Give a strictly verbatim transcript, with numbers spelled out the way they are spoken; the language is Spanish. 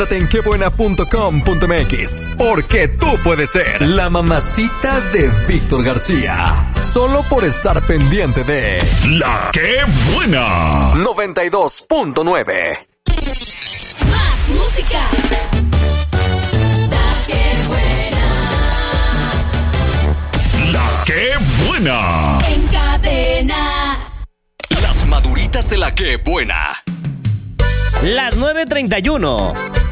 en qué buena punto com punto m x, porque tú puedes ser la mamacita de Víctor García, solo por estar pendiente de La Que Buena noventa y dos punto nueve. Más música. La Que Buena. La Que Buena En cadena. Las maduritas de La Que Buena. Las nueve treinta y uno.